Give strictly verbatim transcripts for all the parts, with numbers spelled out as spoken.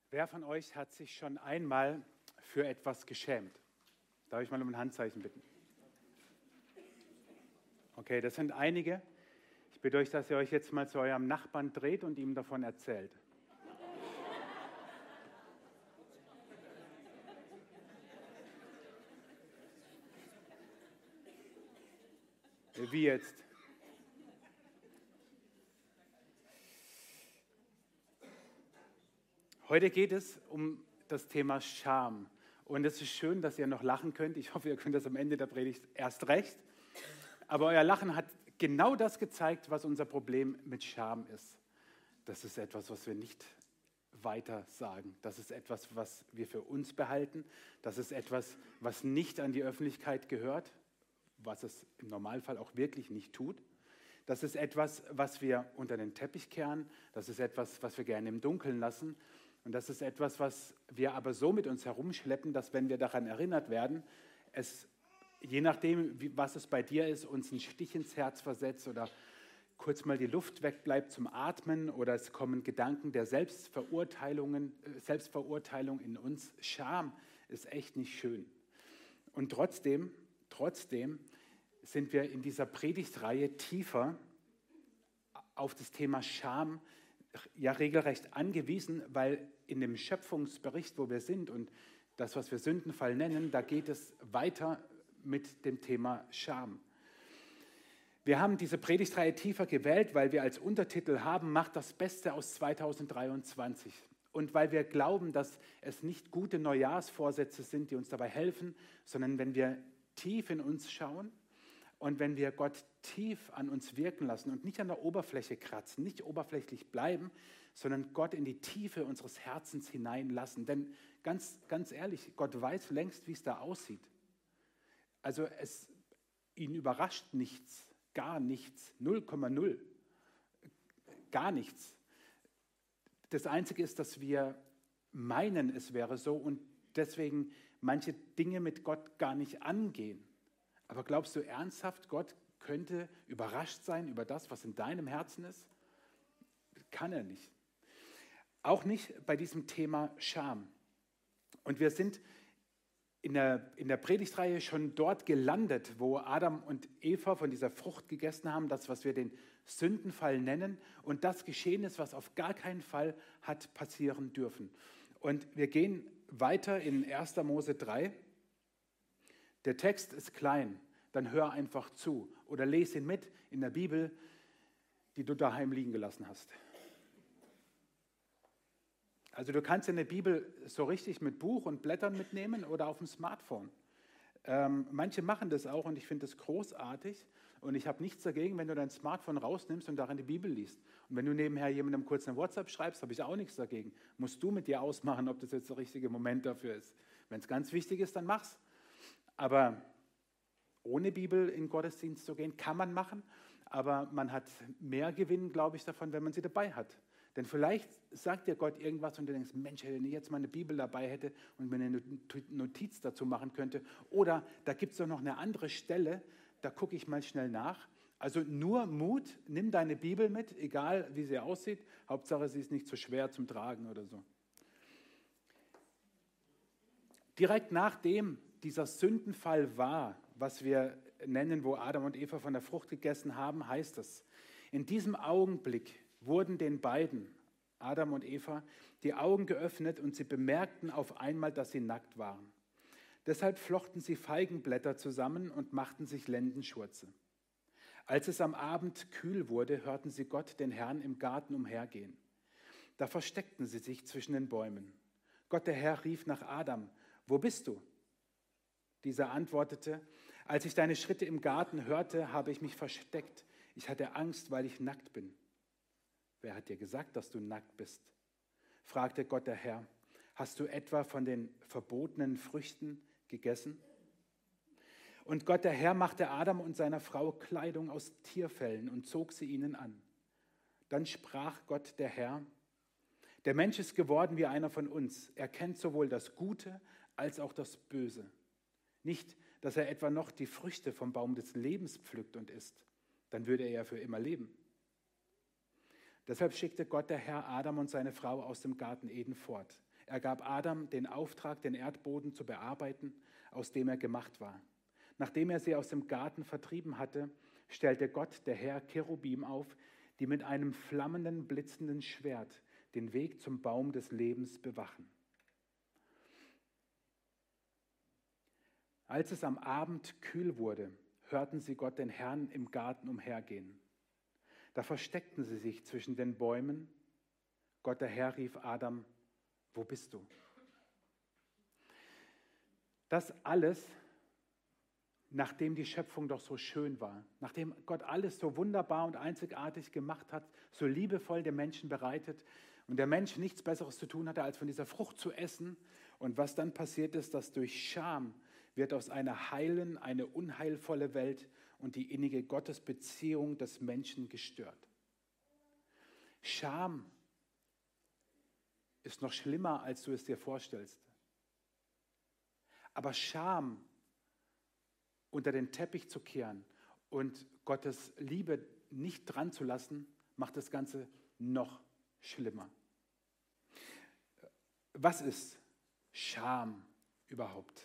Wer von euch hat sich schon einmal für etwas geschämt? Darf ich mal um ein Handzeichen bitten? Okay, das sind einige. Ich bitte euch, dass ihr euch jetzt mal zu eurem Nachbarn dreht und ihm davon erzählt. Wie jetzt? Heute geht es um das Thema Scham. Und es ist schön, dass ihr noch lachen könnt. Ich hoffe, ihr könnt das am Ende der Predigt erst recht. Aber euer Lachen hat genau das gezeigt, was unser Problem mit Scham ist. Das ist etwas, was wir nicht weiter sagen. Das ist etwas, was wir für uns behalten. Das ist etwas, was nicht an die Öffentlichkeit gehört, was es im Normalfall auch wirklich nicht tut. Das ist etwas, was wir unter den Teppich kehren. Das ist etwas, was wir gerne im Dunkeln lassen. Und das ist etwas, was wir aber so mit uns herumschleppen, dass, wenn wir daran erinnert werden, es, je nachdem, wie, was es bei dir ist, uns einen Stich ins Herz versetzt oder kurz mal die Luft wegbleibt zum Atmen oder es kommen Gedanken der Selbstverurteilungen, Selbstverurteilung in uns. Scham ist echt nicht schön. Und trotzdem, trotzdem sind wir in dieser Predigtreihe tiefer auf das Thema Scham ja regelrecht angewiesen, weil in dem Schöpfungsbericht, wo wir sind und das, was wir Sündenfall nennen, da geht es weiter mit dem Thema Scham. Wir haben diese Predigtreihe tiefer gewählt, weil wir als Untertitel haben, macht das Beste aus zweitausenddreiundzwanzig. Und weil wir glauben, dass es nicht gute Neujahrsvorsätze sind, die uns dabei helfen, sondern wenn wir tief in uns schauen und wenn wir Gott tief an uns wirken lassen und nicht an der Oberfläche kratzen, nicht oberflächlich bleiben, sondern Gott in die Tiefe unseres Herzens hineinlassen. Denn ganz, ganz ehrlich, Gott weiß längst, wie es da aussieht. Also es, ihn überrascht nichts, gar nichts, null Komma null, gar nichts. Das Einzige ist, dass wir meinen, es wäre so und deswegen manche Dinge mit Gott gar nicht angehen. Aber glaubst du ernsthaft, Gott könnte überrascht sein über das, was in deinem Herzen ist? Kann er nicht. Auch nicht bei diesem Thema Scham. Und wir sind in der, in der Predigtreihe schon dort gelandet, wo Adam und Eva von dieser Frucht gegessen haben, das, was wir den Sündenfall nennen, und das geschehen ist, was auf gar keinen Fall hat passieren dürfen. Und wir gehen weiter in erster Mose drei. Der Text ist klein, dann hör einfach zu oder lese ihn mit in der Bibel, die du daheim liegen gelassen hast. Also du kannst in der Bibel so richtig mit Buch und Blättern mitnehmen oder auf dem Smartphone. Ähm, manche machen das auch und ich finde das großartig und ich habe nichts dagegen, wenn du dein Smartphone rausnimmst und darin die Bibel liest. Und wenn du nebenher jemandem kurz eine WhatsApp schreibst, habe ich auch nichts dagegen. Musst du mit dir ausmachen, ob das jetzt der richtige Moment dafür ist. Wenn es ganz wichtig ist, dann mach's. Aber ohne Bibel in den Gottesdienst zu gehen, kann man machen, aber man hat mehr Gewinn, glaube ich, davon, wenn man sie dabei hat. Denn vielleicht sagt dir Gott irgendwas und du denkst, Mensch, wenn ich jetzt mal eine Bibel dabei hätte und mir eine Notiz dazu machen könnte. Oder da gibt es doch noch eine andere Stelle, da gucke ich mal schnell nach. Also nur Mut, nimm deine Bibel mit, egal wie sie aussieht. Hauptsache, sie ist nicht zu schwer zum Tragen oder so. Direkt nachdem dieser Sündenfall war, was wir nennen, wo Adam und Eva von der Frucht gegessen haben, heißt es, in diesem Augenblick wurden den beiden, Adam und Eva, die Augen geöffnet und sie bemerkten auf einmal, dass sie nackt waren. Deshalb flochten sie Feigenblätter zusammen und machten sich Lendenschurze. Als es am Abend kühl wurde, hörten sie Gott, den Herrn, im Garten umhergehen. Da versteckten sie sich zwischen den Bäumen. Gott, der Herr, rief nach Adam, wo bist du? Dieser antwortete, als ich deine Schritte im Garten hörte, habe ich mich versteckt. Ich hatte Angst, weil ich nackt bin. Wer hat dir gesagt, dass du nackt bist? Fragte Gott der Herr. Hast du etwa von den verbotenen Früchten gegessen? Und Gott der Herr machte Adam und seiner Frau Kleidung aus Tierfellen und zog sie ihnen an. Dann sprach Gott der Herr, der Mensch ist geworden wie einer von uns. Er kennt sowohl das Gute als auch das Böse. Nicht, dass er etwa noch die Früchte vom Baum des Lebens pflückt und isst. Dann würde er ja für immer leben. Deshalb schickte Gott der Herr Adam und seine Frau aus dem Garten Eden fort. Er gab Adam den Auftrag, den Erdboden zu bearbeiten, aus dem er gemacht war. Nachdem er sie aus dem Garten vertrieben hatte, stellte Gott, der Herr, Cherubim auf, die mit einem flammenden, blitzenden Schwert den Weg zum Baum des Lebens bewachen. Als es am Abend kühl wurde, hörten sie Gott, den Herrn, im Garten umhergehen. Da versteckten sie sich zwischen den Bäumen. Gott, der Herr, rief Adam: Wo bist du? Das alles, nachdem die Schöpfung doch so schön war, nachdem Gott alles so wunderbar und einzigartig gemacht hat, so liebevoll den Menschen bereitet und der Mensch nichts Besseres zu tun hatte, als von dieser Frucht zu essen. Und was dann passiert ist, dass durch Scham wird aus einer heilen eine unheilvolle Welt und die innige Gottesbeziehung des Menschen gestört. Scham ist noch schlimmer, als du es dir vorstellst. Aber Scham unter den Teppich zu kehren und Gottes Liebe nicht dran zu lassen, macht das Ganze noch schlimmer. Was ist Scham überhaupt?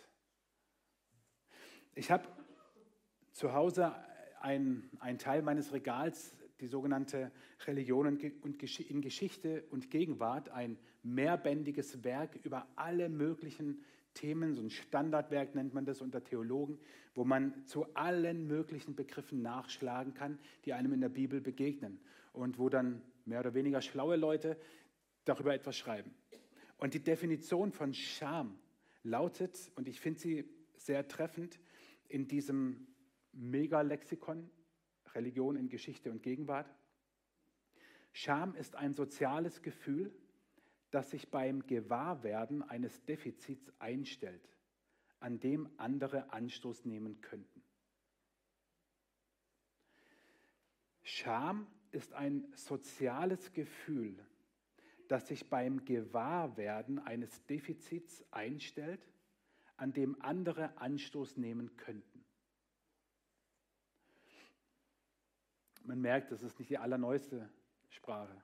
Ich habe zu Hause einen Teil meines Regals, die sogenannte Religion und in Geschichte und Gegenwart, ein mehrbändiges Werk über alle möglichen Themen, so ein Standardwerk nennt man das unter Theologen, wo man zu allen möglichen Begriffen nachschlagen kann, die einem in der Bibel begegnen und wo dann mehr oder weniger schlaue Leute darüber etwas schreiben. Und die Definition von Scham lautet, und ich finde sie sehr treffend, in diesem Megalexikon Religion in Geschichte und Gegenwart: Scham ist ein soziales Gefühl, das sich beim Gewahrwerden eines Defizits einstellt, an dem andere Anstoß nehmen könnten. Scham ist ein soziales Gefühl, das sich beim Gewahrwerden eines Defizits einstellt, an dem andere Anstoß nehmen könnten. Man merkt, das ist nicht die allerneueste Sprache.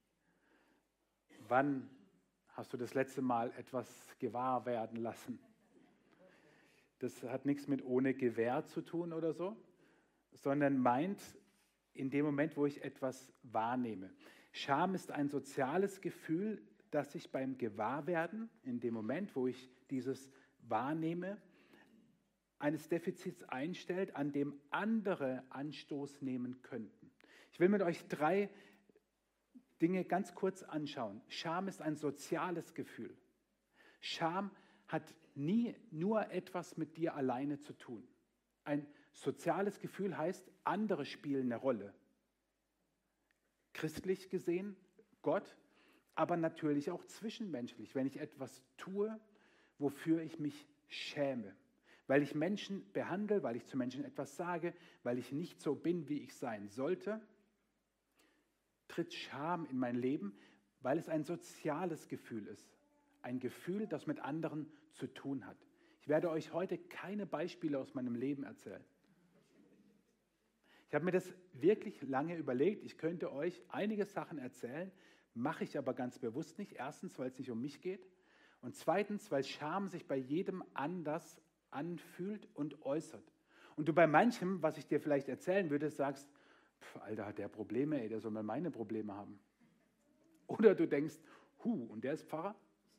Wann hast du das letzte Mal etwas gewahr werden lassen? Das hat nichts mit ohne Gewehr zu tun oder so, sondern meint in dem Moment, wo ich etwas wahrnehme. Scham ist ein soziales Gefühl, das sich beim Gewahrwerden, in dem Moment, wo ich dieses wahrnehme, eines Defizits einstellt, an dem andere Anstoß nehmen könnten. Ich will mit euch drei Dinge ganz kurz anschauen. Scham ist ein soziales Gefühl. Scham hat nie nur etwas mit dir alleine zu tun. Ein soziales Gefühl heißt, andere spielen eine Rolle. Christlich gesehen, Gott, aber natürlich auch zwischenmenschlich, wenn ich etwas tue, wofür ich mich schäme. Weil ich Menschen behandle, weil ich zu Menschen etwas sage, weil ich nicht so bin, wie ich sein sollte, tritt Scham in mein Leben, weil es ein soziales Gefühl ist. Ein Gefühl, das mit anderen zu tun hat. Ich werde euch heute keine Beispiele aus meinem Leben erzählen. Ich habe mir das wirklich lange überlegt. Ich könnte euch einige Sachen erzählen, mache ich aber ganz bewusst nicht. Erstens, weil es nicht um mich geht. Und zweitens, weil Scham sich bei jedem anders anfühlt und äußert. Und du bei manchem, was ich dir vielleicht erzählen würde, sagst, pf, Alter, hat der Probleme, ey, der soll mal meine Probleme haben. Oder du denkst, hu, und der ist Pfarrer?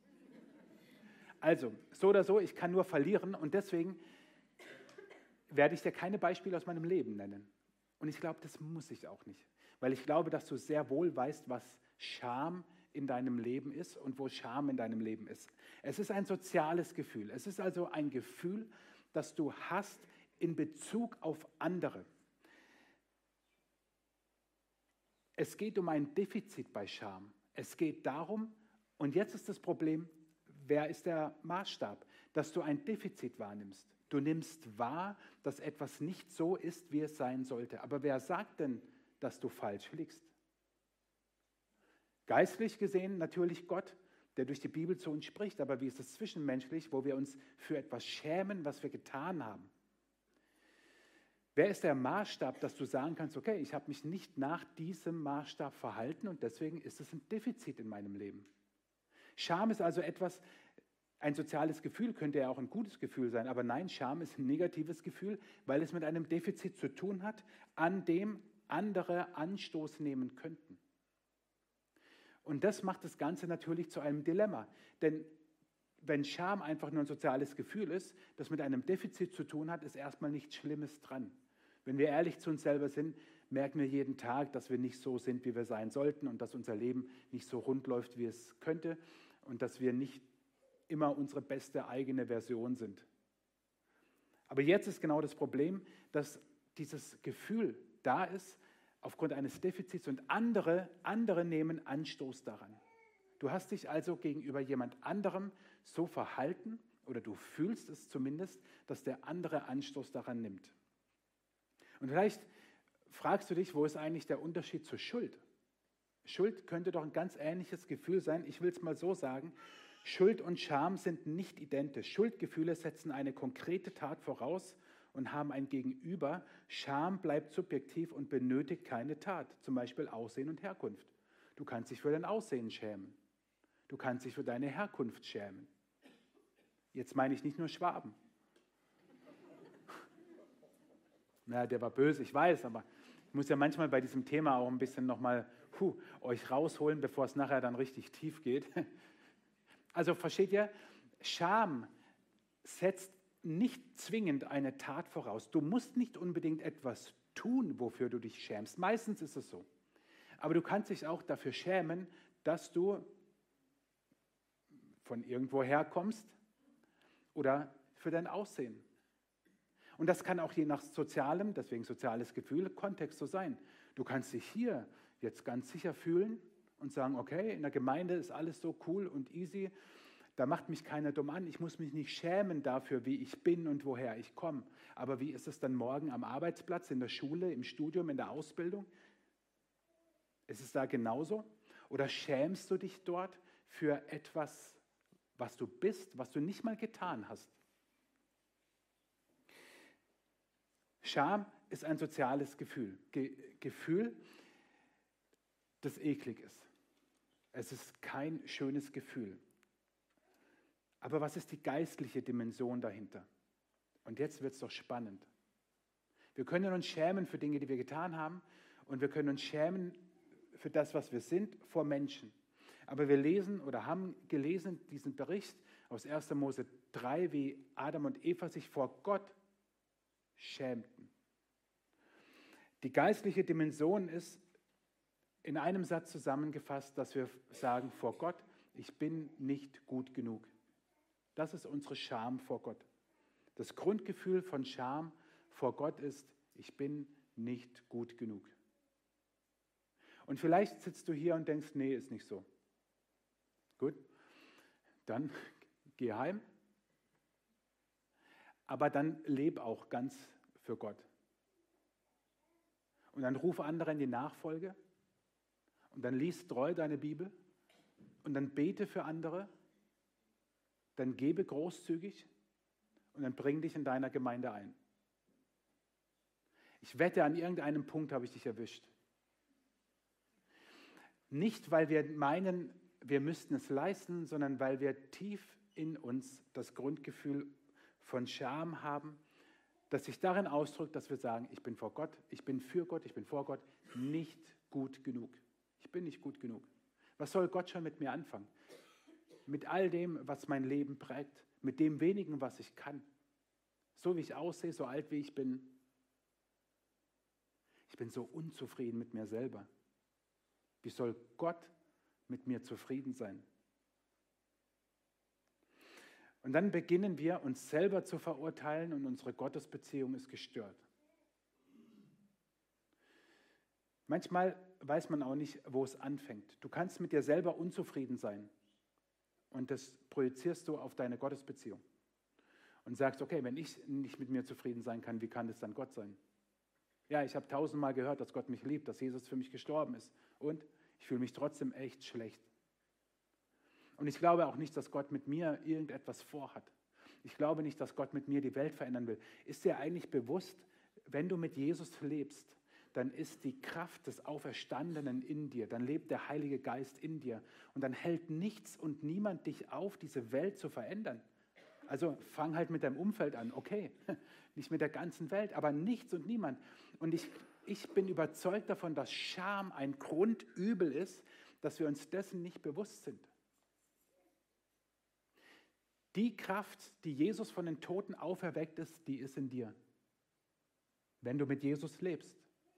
Also, so oder so, ich kann nur verlieren und deswegen werde ich dir keine Beispiele aus meinem Leben nennen. Und ich glaube, das muss ich auch nicht, weil ich glaube, dass du sehr wohl weißt, was Scham in deinem Leben ist und wo Scham in deinem Leben ist. Es ist ein soziales Gefühl. Es ist also ein Gefühl, das du hast in Bezug auf andere. Es geht um ein Defizit bei Scham. Es geht darum, und jetzt ist das Problem, wer ist der Maßstab, dass du ein Defizit wahrnimmst. Du nimmst wahr, dass etwas nicht so ist, wie es sein sollte. Aber wer sagt denn, dass du falsch liegst? Geistlich gesehen natürlich Gott, der durch die Bibel zu uns spricht. Aber wie ist es zwischenmenschlich, wo wir uns für etwas schämen, was wir getan haben? Wer ist der Maßstab, dass du sagen kannst, okay, ich habe mich nicht nach diesem Maßstab verhalten und deswegen ist es ein Defizit in meinem Leben? Scham ist also etwas, ein soziales Gefühl könnte ja auch ein gutes Gefühl sein, aber nein, Scham ist ein negatives Gefühl, weil es mit einem Defizit zu tun hat, an dem andere Anstoß nehmen könnten. Und das macht das Ganze natürlich zu einem Dilemma, denn wenn Scham einfach nur ein soziales Gefühl ist, das mit einem Defizit zu tun hat, ist erstmal nichts Schlimmes dran. Wenn wir ehrlich zu uns selber sind, merken wir jeden Tag, dass wir nicht so sind, wie wir sein sollten und dass unser Leben nicht so rund läuft, wie es könnte und dass wir nicht immer unsere beste eigene Version sind. Aber jetzt ist genau das Problem, dass dieses Gefühl da ist aufgrund eines Defizits und andere, andere nehmen Anstoß daran. Du hast dich also gegenüber jemand anderem so verhalten, oder du fühlst es zumindest, dass der andere Anstoß daran nimmt. Und vielleicht fragst du dich, wo ist eigentlich der Unterschied zur Schuld? Schuld könnte doch ein ganz ähnliches Gefühl sein. Ich will es mal so sagen, Schuld und Scham sind nicht identisch. Schuldgefühle setzen eine konkrete Tat voraus und haben ein Gegenüber. Scham bleibt subjektiv und benötigt keine Tat, zum Beispiel Aussehen und Herkunft. Du kannst dich für dein Aussehen schämen. Du kannst dich für deine Herkunft schämen. Jetzt meine ich nicht nur Schwaben. Na, der war böse, ich weiß, aber ich muss ja manchmal bei diesem Thema auch ein bisschen nochmal huh, euch rausholen, bevor es nachher dann richtig tief geht. Also versteht ihr, Scham setzt nicht zwingend eine Tat voraus. Du musst nicht unbedingt etwas tun, wofür du dich schämst. Meistens ist es so. Aber du kannst dich auch dafür schämen, dass du von irgendwo herkommst oder für dein Aussehen. Und das kann auch je nach sozialem, deswegen soziales Gefühl, Kontext so sein. Du kannst dich hier jetzt ganz sicher fühlen und sagen, okay, in der Gemeinde ist alles so cool und easy, da macht mich keiner dumm an, ich muss mich nicht schämen dafür, wie ich bin und woher ich komme. Aber wie ist es dann morgen am Arbeitsplatz, in der Schule, im Studium, in der Ausbildung? Ist es da genauso? Oder schämst du dich dort für etwas, was du bist, was du nicht mal getan hast? Scham ist ein soziales Gefühl. Ge- Gefühl, das eklig ist. Es ist kein schönes Gefühl. Aber was ist die geistliche Dimension dahinter? Und jetzt wird es doch spannend. Wir können uns schämen für Dinge, die wir getan haben, und wir können uns schämen für das, was wir sind, vor Menschen. Aber wir lesen oder haben gelesen diesen Bericht aus erster Mose drei, wie Adam und Eva sich vor Gott schämten. Die geistliche Dimension ist in einem Satz zusammengefasst, dass wir sagen vor Gott, ich bin nicht gut genug. Das ist unsere Scham vor Gott. Das Grundgefühl von Scham vor Gott ist, ich bin nicht gut genug. Und vielleicht sitzt du hier und denkst, nee, ist nicht so. Gut, dann geh heim. Aber dann leb auch ganz für Gott. Und dann ruf andere in die Nachfolge. Und dann lies treu deine Bibel. Und dann bete für andere. Dann gebe großzügig. Und dann bring dich in deiner Gemeinde ein. Ich wette, an irgendeinem Punkt habe ich dich erwischt. Nicht, weil wir meinen, wir müssten es leisten, sondern weil wir tief in uns das Grundgefühl von Scham haben, das sich darin ausdrückt, dass wir sagen, ich bin vor Gott, ich bin für Gott, ich bin vor Gott nicht gut genug. Ich bin nicht gut genug. Was soll Gott schon mit mir anfangen? Mit all dem, was mein Leben prägt, mit dem wenigen, was ich kann. So wie ich aussehe, so alt wie ich bin. Ich bin so unzufrieden mit mir selber. Wie soll Gott mit mir zufrieden sein? Und dann beginnen wir, uns selber zu verurteilen und unsere Gottesbeziehung ist gestört. Manchmal weiß man auch nicht, wo es anfängt. Du kannst mit dir selber unzufrieden sein und das projizierst du auf deine Gottesbeziehung und sagst, okay, wenn ich nicht mit mir zufrieden sein kann, wie kann es dann Gott sein? Ja, ich habe tausendmal gehört, dass Gott mich liebt, dass Jesus für mich gestorben ist und ich fühle mich trotzdem echt schlecht. Und ich glaube auch nicht, dass Gott mit mir irgendetwas vorhat. Ich glaube nicht, dass Gott mit mir die Welt verändern will. Ist dir eigentlich bewusst, wenn du mit Jesus lebst, dann ist die Kraft des Auferstandenen in dir, dann lebt der Heilige Geist in dir und dann hält nichts und niemand dich auf, diese Welt zu verändern. Also fang halt mit deinem Umfeld an, okay, nicht mit der ganzen Welt, aber nichts und niemand. Und ich, ich bin überzeugt davon, dass Scham ein Grundübel ist, dass wir uns dessen nicht bewusst sind. Die Kraft, die Jesus von den Toten auferweckt ist, die ist in dir, wenn du mit Jesus lebst.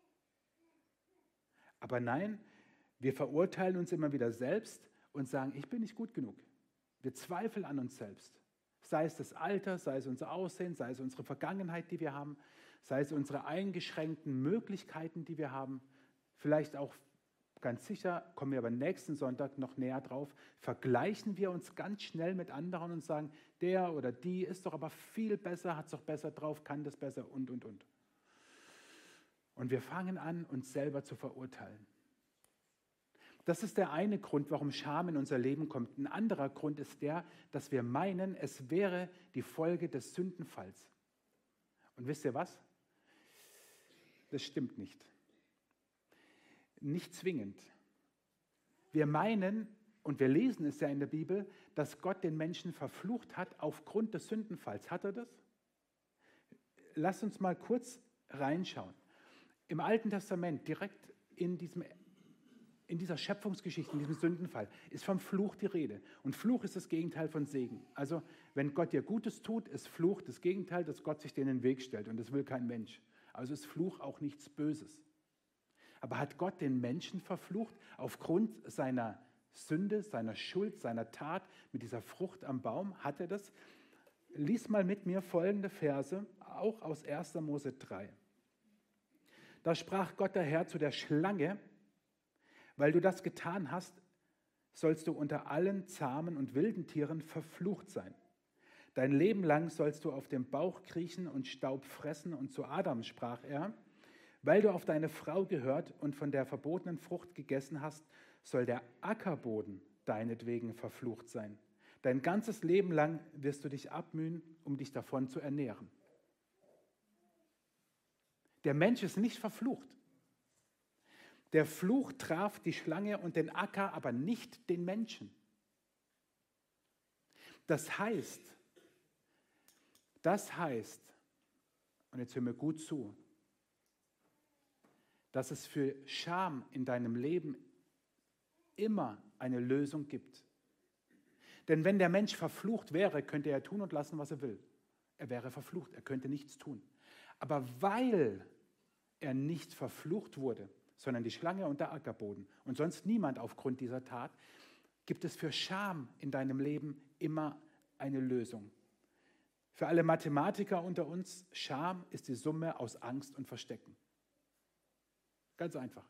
Aber nein, wir verurteilen uns immer wieder selbst und sagen, ich bin nicht gut genug. Wir zweifeln an uns selbst. Sei es das Alter, sei es unser Aussehen, sei es unsere Vergangenheit, die wir haben, sei es unsere eingeschränkten Möglichkeiten, die wir haben. Vielleicht auch ganz sicher, kommen wir aber nächsten Sonntag noch näher drauf, vergleichen wir uns ganz schnell mit anderen und sagen, der oder die ist doch aber viel besser, hat es doch besser drauf, kann das besser und, und, und. Und wir fangen an, uns selber zu verurteilen. Das ist der eine Grund, warum Scham in unser Leben kommt. Ein anderer Grund ist der, dass wir meinen, es wäre die Folge des Sündenfalls. Und wisst ihr was? Das stimmt nicht. Nicht zwingend. Wir meinen, und wir lesen es ja in der Bibel, dass Gott den Menschen verflucht hat aufgrund des Sündenfalls. Hat er das? Lasst uns mal kurz reinschauen. Im Alten Testament, direkt in diesem In dieser Schöpfungsgeschichte, in diesem Sündenfall, ist vom Fluch die Rede. Und Fluch ist das Gegenteil von Segen. Also, wenn Gott dir Gutes tut, ist Fluch das Gegenteil, dass Gott sich dir in den Weg stellt. Und das will kein Mensch. Also ist Fluch auch nichts Böses. Aber hat Gott den Menschen verflucht aufgrund seiner Sünde, seiner Schuld, seiner Tat mit dieser Frucht am Baum? Hat er das? Lies mal mit mir folgende Verse, auch aus erster Mose drei. Da sprach Gott der Herr zu der Schlange: Weil du das getan hast, sollst du unter allen zahmen und wilden Tieren verflucht sein. Dein Leben lang sollst du auf dem Bauch kriechen und Staub fressen. Und zu Adam sprach er: Weil du auf deine Frau gehört und von der verbotenen Frucht gegessen hast, soll der Ackerboden deinetwegen verflucht sein. Dein ganzes Leben lang wirst du dich abmühen, um dich davon zu ernähren. Der Mensch ist nicht verflucht. Der Fluch traf die Schlange und den Acker, aber nicht den Menschen. Das heißt, das heißt, und jetzt hör mir gut zu, dass es für Scham in deinem Leben immer eine Lösung gibt. Denn wenn der Mensch verflucht wäre, könnte er tun und lassen, was er will. Er wäre verflucht, er könnte nichts tun. Aber weil er nicht verflucht wurde, sondern die Schlange und der Ackerboden und sonst niemand aufgrund dieser Tat, gibt es für Scham in deinem Leben immer eine Lösung. Für alle Mathematiker unter uns, Scham ist die Summe aus Angst und Verstecken. Ganz einfach.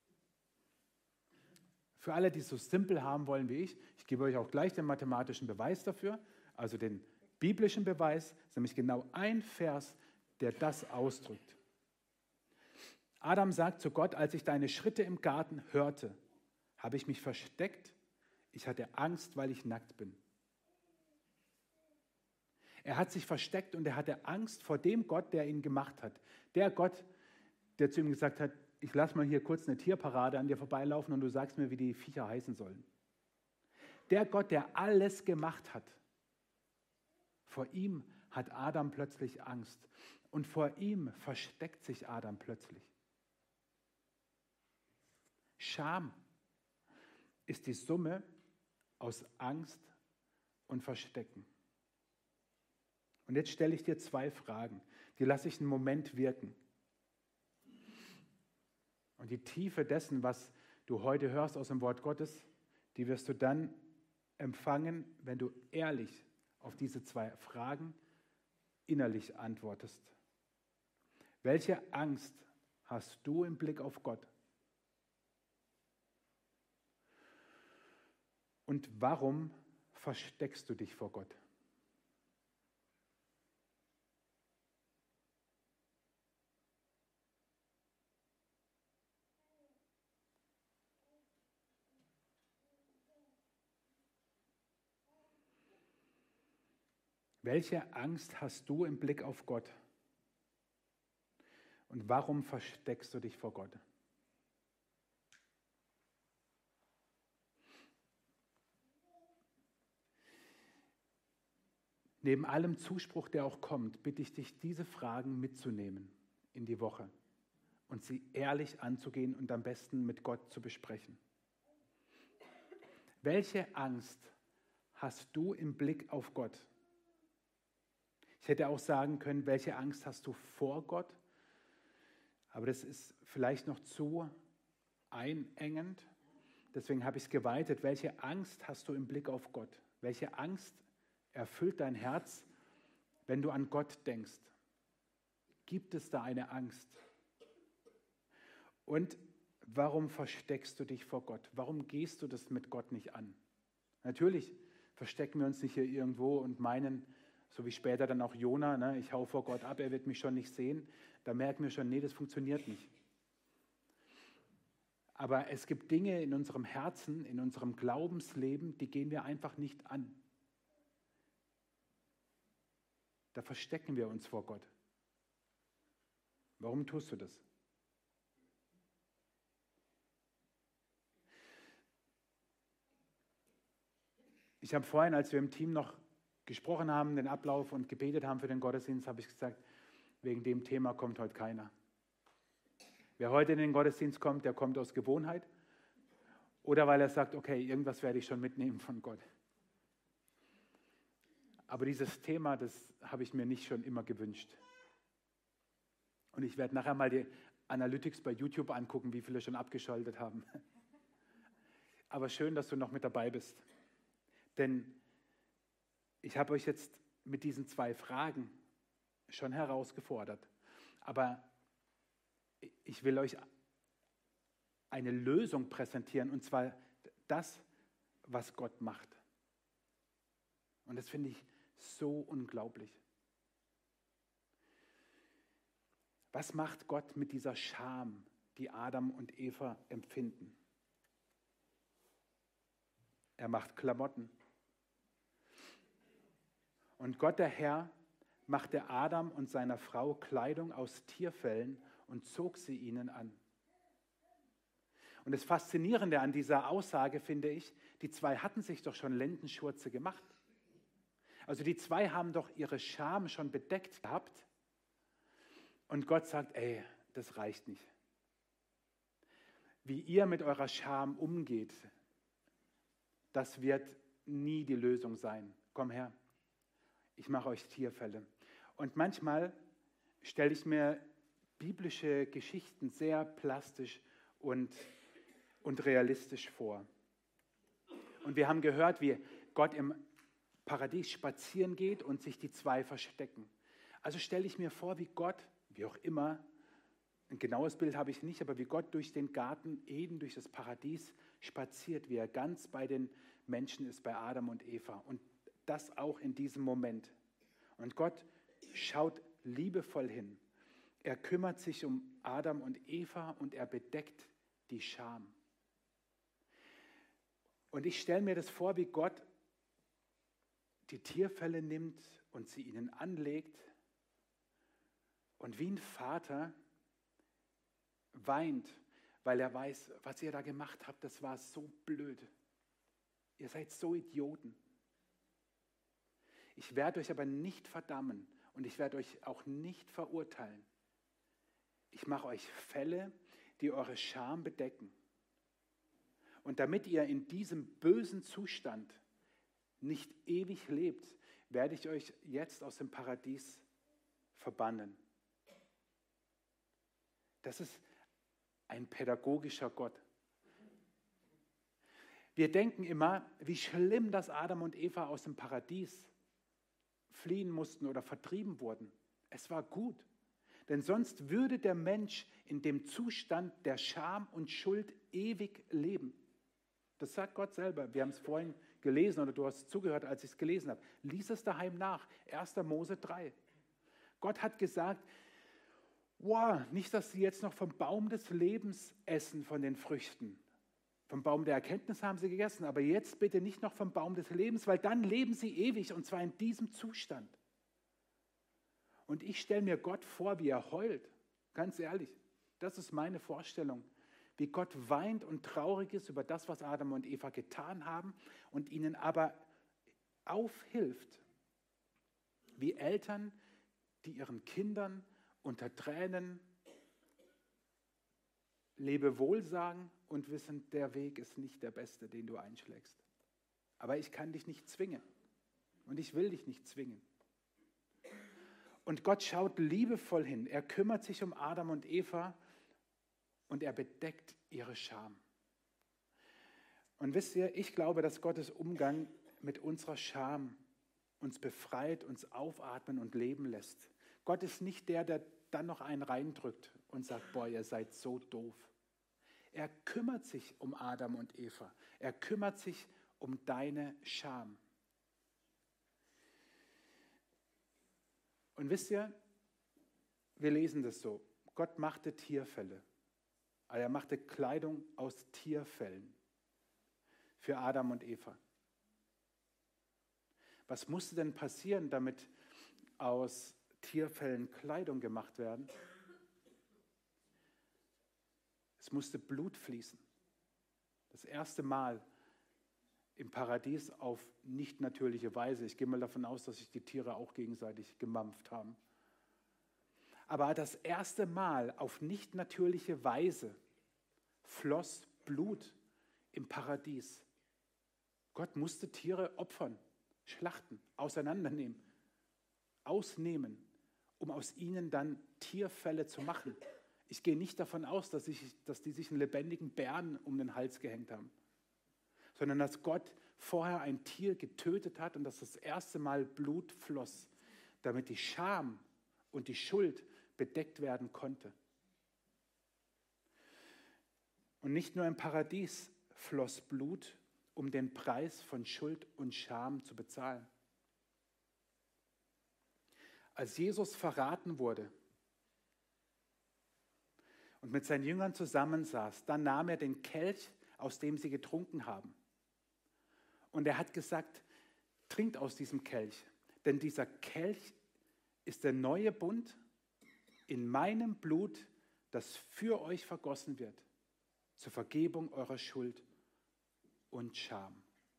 Für alle, die es so simpel haben wollen wie ich, ich gebe euch auch gleich den mathematischen Beweis dafür, also den biblischen Beweis, ist nämlich genau ein Vers, der das ausdrückt. Adam sagt zu Gott: Als ich deine Schritte im Garten hörte, habe ich mich versteckt. Ich hatte Angst, weil ich nackt bin. Er hat sich versteckt und er hatte Angst vor dem Gott, der ihn gemacht hat. Der Gott, der zu ihm gesagt hat: Ich lasse mal hier kurz eine Tierparade an dir vorbeilaufen und du sagst mir, wie die Viecher heißen sollen. Der Gott, der alles gemacht hat. Vor ihm hat Adam plötzlich Angst und vor ihm versteckt sich Adam plötzlich. Scham ist die Summe aus Angst und Verstecken. Und jetzt stelle ich dir zwei Fragen, die lasse ich einen Moment wirken. Und die Tiefe dessen, was du heute hörst aus dem Wort Gottes, die wirst du dann empfangen, wenn du ehrlich auf diese zwei Fragen innerlich antwortest. Welche Angst hast du im Blick auf Gott? Und warum versteckst du dich vor Gott? Welche Angst hast du im Blick auf Gott? Und warum versteckst du dich vor Gott? Neben allem Zuspruch, der auch kommt, bitte ich dich, diese Fragen mitzunehmen in die Woche und sie ehrlich anzugehen und am besten mit Gott zu besprechen. Welche Angst hast du im Blick auf Gott? Ich hätte auch sagen können, welche Angst hast du vor Gott? Aber das ist vielleicht noch zu einengend. Deswegen habe ich es geweitet. Welche Angst hast du im Blick auf Gott? Welche Angst erfüllt dein Herz, wenn du an Gott denkst? Gibt es da eine Angst? Und warum versteckst du dich vor Gott? Warum gehst du das mit Gott nicht an? Natürlich verstecken wir uns nicht hier irgendwo und meinen, so wie später dann auch Jona, ne, ich hau vor Gott ab, er wird mich schon nicht sehen. Da merken wir schon, nee, das funktioniert nicht. Aber es gibt Dinge in unserem Herzen, in unserem Glaubensleben, die gehen wir einfach nicht an. Da verstecken wir uns vor Gott. Warum tust du das? Ich habe vorhin, als wir im Team noch gesprochen haben, den Ablauf und gebetet haben für den Gottesdienst, habe ich gesagt, wegen dem Thema kommt heute keiner. Wer heute in den Gottesdienst kommt, der kommt aus Gewohnheit oder weil er sagt, okay, irgendwas werde ich schon mitnehmen von Gott. Aber dieses Thema, das habe ich mir nicht schon immer gewünscht. Und ich werde nachher mal die Analytics bei YouTube angucken, wie viele schon abgeschaltet haben. Aber schön, dass du noch mit dabei bist. Denn ich habe euch jetzt mit diesen zwei Fragen schon herausgefordert. Aber ich will euch eine Lösung präsentieren, und zwar das, was Gott macht. Und das finde ich so unglaublich. Was macht Gott mit dieser Scham, die Adam und Eva empfinden? Er macht Klamotten. Und Gott, der Herr, machte Adam und seiner Frau Kleidung aus Tierfellen und zog sie ihnen an. Und das Faszinierende an dieser Aussage finde ich, die zwei hatten sich doch schon Lendenschurze gemacht. Also die zwei haben doch ihre Scham schon bedeckt gehabt. Und Gott sagt, ey, das reicht nicht. Wie ihr mit eurer Scham umgeht, das wird nie die Lösung sein. Komm her, ich mache euch Tierfelle. Und manchmal stelle ich mir biblische Geschichten sehr plastisch und, und realistisch vor. Und wir haben gehört, wie Gott im Paradies spazieren geht und sich die zwei verstecken. Also stelle ich mir vor, wie Gott, wie auch immer, ein genaues Bild habe ich nicht, aber wie Gott durch den Garten Eden, durch das Paradies spaziert, wie er ganz bei den Menschen ist, bei Adam und Eva. Und das auch in diesem Moment. Und Gott schaut liebevoll hin. Er kümmert sich um Adam und Eva und er bedeckt die Scham. Und ich stelle mir das vor, wie Gott die Tierfelle nimmt und sie ihnen anlegt und wie ein Vater weint, weil er weiß, was ihr da gemacht habt, das war so blöd. Ihr seid so Idioten. Ich werde euch aber nicht verdammen und ich werde euch auch nicht verurteilen. Ich mache euch Felle, die eure Scham bedecken. Und damit ihr in diesem bösen Zustand nicht ewig lebt, werde ich euch jetzt aus dem Paradies verbannen. Das ist ein pädagogischer Gott. Wir denken immer, wie schlimm, dass Adam und Eva aus dem Paradies fliehen mussten oder vertrieben wurden. Es war gut, denn sonst würde der Mensch in dem Zustand der Scham und Schuld ewig leben. Das sagt Gott selber. Wir haben es vorhin gelesen oder du hast zugehört, als ich es gelesen habe. Lies es daheim nach. erster Mose drei. Gott hat gesagt, wow, nicht, dass sie jetzt noch vom Baum des Lebens essen, von den Früchten. Vom Baum der Erkenntnis haben sie gegessen, aber jetzt bitte nicht noch vom Baum des Lebens, weil dann leben sie ewig und zwar in diesem Zustand. Und ich stelle mir Gott vor, wie er heult Ganz ehrlich, das ist meine Vorstellung, wie Gott weint und traurig ist über das, was Adam und Eva getan haben und ihnen aber aufhilft, wie Eltern, die ihren Kindern unter Tränen Lebewohl sagen und wissen, der Weg ist nicht der beste, den du einschlägst. Aber ich kann dich nicht zwingen und ich will dich nicht zwingen. Und Gott schaut liebevoll hin. Er kümmert sich um Adam und Eva und er bedeckt ihre Scham. Und wisst ihr, ich glaube, dass Gottes Umgang mit unserer Scham uns befreit, uns aufatmen und leben lässt. Gott ist nicht der, der dann noch einen reindrückt und sagt, boah, ihr seid so doof. Er kümmert sich um Adam und Eva. Er kümmert sich um deine Scham. Und wisst ihr, wir lesen das so, Gott machte Tierfelle. Er machte Kleidung aus Tierfellen für Adam und Eva. Was musste denn passieren, damit aus Tierfellen Kleidung gemacht werden? Es musste Blut fließen. Das erste Mal im Paradies auf nicht natürliche Weise. Ich gehe mal davon aus, dass sich die Tiere auch gegenseitig gemampft haben. Aber das erste Mal auf nicht natürliche Weise floss Blut im Paradies. Gott musste Tiere opfern, schlachten, auseinandernehmen, ausnehmen, um aus ihnen dann Tierfelle zu machen. Ich gehe nicht davon aus, dass, ich, dass die sich einen lebendigen Bären um den Hals gehängt haben, sondern dass Gott vorher ein Tier getötet hat und dass das erste Mal Blut floss, damit die Scham und die Schuld bedeckt werden konnte. Und nicht nur im Paradies floss Blut, um den Preis von Schuld und Scham zu bezahlen. Als Jesus verraten wurde und mit seinen Jüngern zusammensaß, dann nahm er den Kelch, aus dem sie getrunken haben. Und er hat gesagt, trinkt aus diesem Kelch, denn dieser Kelch ist der neue Bund in meinem Blut, das für euch vergossen wird, zur Vergebung eurer Schuld und Scham.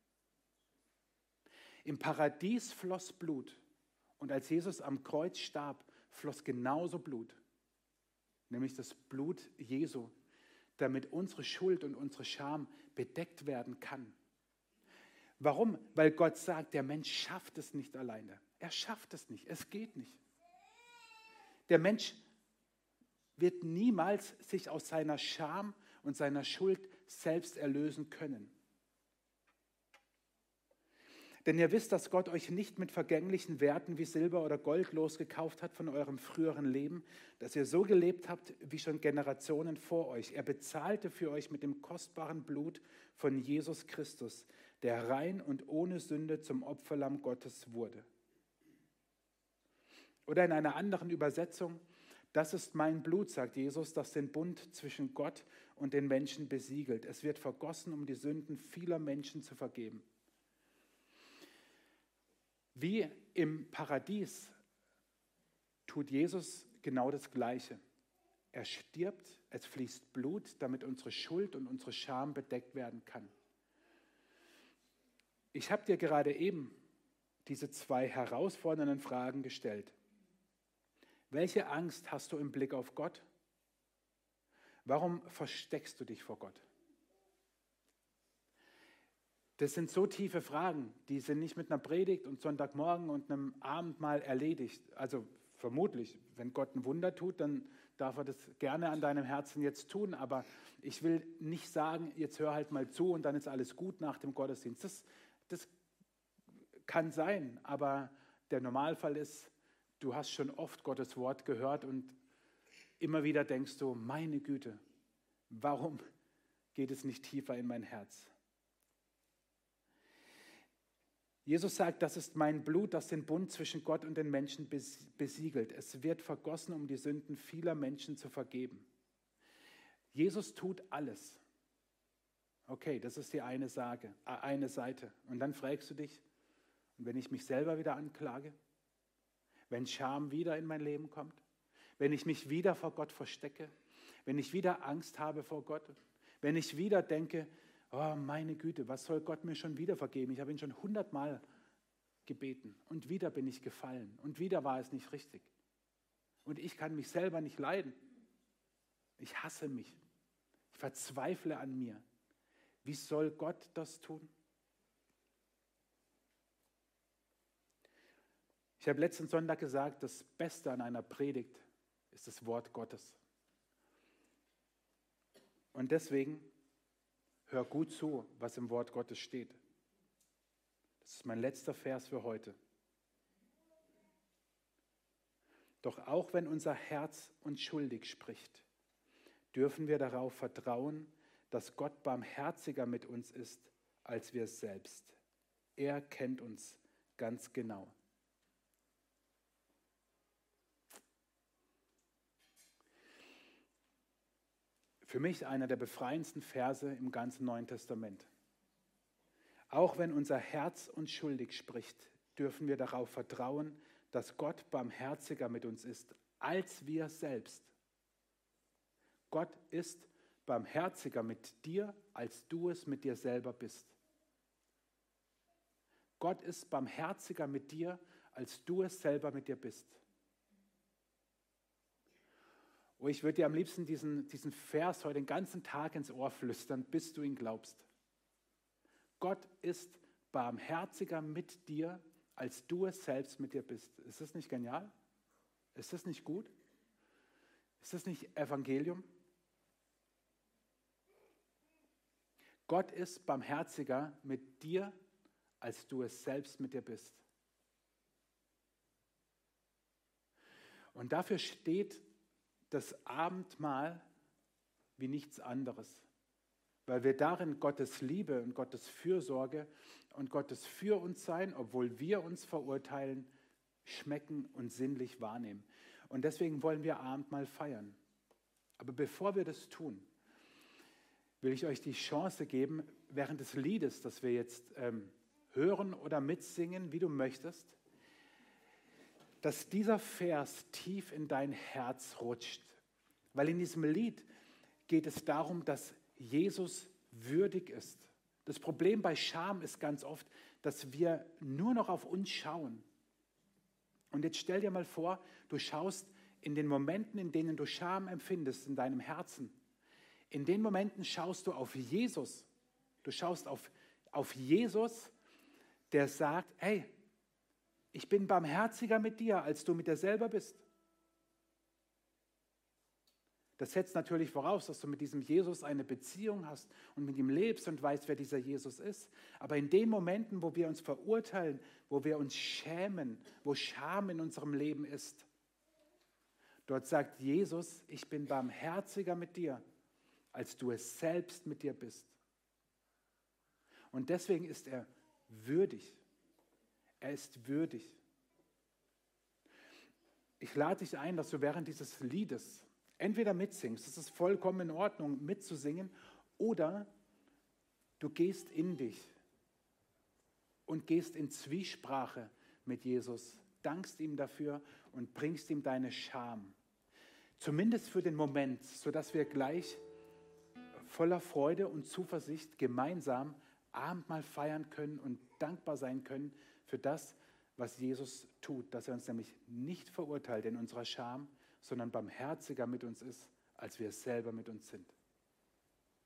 Im Paradies floss Blut und als Jesus am Kreuz starb, floss genauso Blut, nämlich das Blut Jesu, damit unsere Schuld und unsere Scham bedeckt werden kann. Warum? Weil Gott sagt, der Mensch schafft es nicht alleine. Er schafft es nicht, es geht nicht. Der Mensch wird niemals sich aus seiner Scham und seiner Schuld selbst erlösen können. Denn ihr wisst, dass Gott euch nicht mit vergänglichen Werten wie Silber oder Gold losgekauft hat von eurem früheren Leben, dass ihr so gelebt habt wie schon Generationen vor euch. Er bezahlte für euch mit dem kostbaren Blut von Jesus Christus, der rein und ohne Sünde zum Opferlamm Gottes wurde. Oder in einer anderen Übersetzung, das ist mein Blut, sagt Jesus, das den Bund zwischen Gott und den Menschen besiegelt. Es wird vergossen, um die Sünden vieler Menschen zu vergeben. Wie im Paradies tut Jesus genau das Gleiche. Er stirbt, es fließt Blut, damit unsere Schuld und unsere Scham bedeckt werden kann. Ich habe dir gerade eben diese zwei herausfordernden Fragen gestellt. Welche Angst hast du im Blick auf Gott? Warum versteckst du dich vor Gott? Das sind so tiefe Fragen, die sind nicht mit einer Predigt und Sonntagmorgen und einem Abendmahl erledigt. Also vermutlich, wenn Gott ein Wunder tut, dann darf er das gerne an deinem Herzen jetzt tun. Aber ich will nicht sagen, jetzt hör halt mal zu und dann ist alles gut nach dem Gottesdienst. Das, das kann sein, aber der Normalfall ist, du hast schon oft Gottes Wort gehört und immer wieder denkst du, meine Güte, warum geht es nicht tiefer in mein Herz? Jesus sagt, das ist mein Blut, das den Bund zwischen Gott und den Menschen besiegelt. Es wird vergossen, um die Sünden vieler Menschen zu vergeben. Jesus tut alles. Okay, das ist die eine Sage, eine Seite. Und dann fragst du dich, und wenn ich mich selber wieder anklage, wenn Scham wieder in mein Leben kommt, wenn ich mich wieder vor Gott verstecke, wenn ich wieder Angst habe vor Gott, wenn ich wieder denke, oh meine Güte, was soll Gott mir schon wieder vergeben? Ich habe ihn schon hundertmal gebeten und wieder bin ich gefallen und wieder war es nicht richtig. Und ich kann mich selber nicht leiden. Ich hasse mich. Ich verzweifle an mir. Wie soll Gott das tun? Ich habe letzten Sonntag gesagt, das Beste an einer Predigt ist das Wort Gottes. Und deswegen hör gut zu, was im Wort Gottes steht. Das ist mein letzter Vers für heute. Doch auch wenn unser Herz uns schuldig spricht, dürfen wir darauf vertrauen, dass Gott barmherziger mit uns ist, als wir selbst. Er kennt uns ganz genau. Für mich einer der befreiendsten Verse im ganzen Neuen Testament. Auch wenn unser Herz uns schuldig spricht, dürfen wir darauf vertrauen, dass Gott barmherziger mit uns ist, als wir selbst. Gott ist barmherziger mit dir, als du es mit dir selber bist. Gott ist barmherziger mit dir, als du es selber mit dir bist. Oh, ich würde dir am liebsten diesen, diesen Vers heute den ganzen Tag ins Ohr flüstern, bis du ihn glaubst. Gott ist barmherziger mit dir, als du es selbst mit dir bist. Ist das nicht genial? Ist das nicht gut? Ist das nicht Evangelium? Gott ist barmherziger mit dir, als du es selbst mit dir bist. Und dafür steht das Abendmahl wie nichts anderes, weil wir darin Gottes Liebe und Gottes Fürsorge und Gottes für uns sein, obwohl wir uns verurteilen, schmecken und sinnlich wahrnehmen. Und deswegen wollen wir Abendmahl feiern. Aber bevor wir das tun, will ich euch die Chance geben, während des Liedes, das wir jetzt ähm, hören oder mitsingen, wie du möchtest, dass dieser Vers tief in dein Herz rutscht. Weil in diesem Lied geht es darum, dass Jesus würdig ist. Das Problem bei Scham ist ganz oft, dass wir nur noch auf uns schauen. Und jetzt stell dir mal vor, du schaust in den Momenten, in denen du Scham empfindest in deinem Herzen. In den Momenten schaust du auf Jesus. Du schaust auf, auf Jesus, der sagt, hey, ich bin barmherziger mit dir, als du mit dir selber bist. Das setzt natürlich voraus, dass du mit diesem Jesus eine Beziehung hast und mit ihm lebst und weißt, wer dieser Jesus ist. Aber in den Momenten, wo wir uns verurteilen, wo wir uns schämen, wo Scham in unserem Leben ist, dort sagt Jesus, ich bin barmherziger mit dir, als du es selbst mit dir bist. Und deswegen ist er würdig. Er ist würdig. Ich lade dich ein, dass du während dieses Liedes entweder mitsingst, es ist vollkommen in Ordnung mitzusingen, oder du gehst in dich und gehst in Zwiesprache mit Jesus, dankst ihm dafür und bringst ihm deine Scham. Zumindest für den Moment, sodass wir gleich voller Freude und Zuversicht gemeinsam Abendmahl feiern können und dankbar sein können für das, was Jesus tut, dass er uns nämlich nicht verurteilt in unserer Scham, sondern barmherziger mit uns ist, als wir es selber mit uns sind.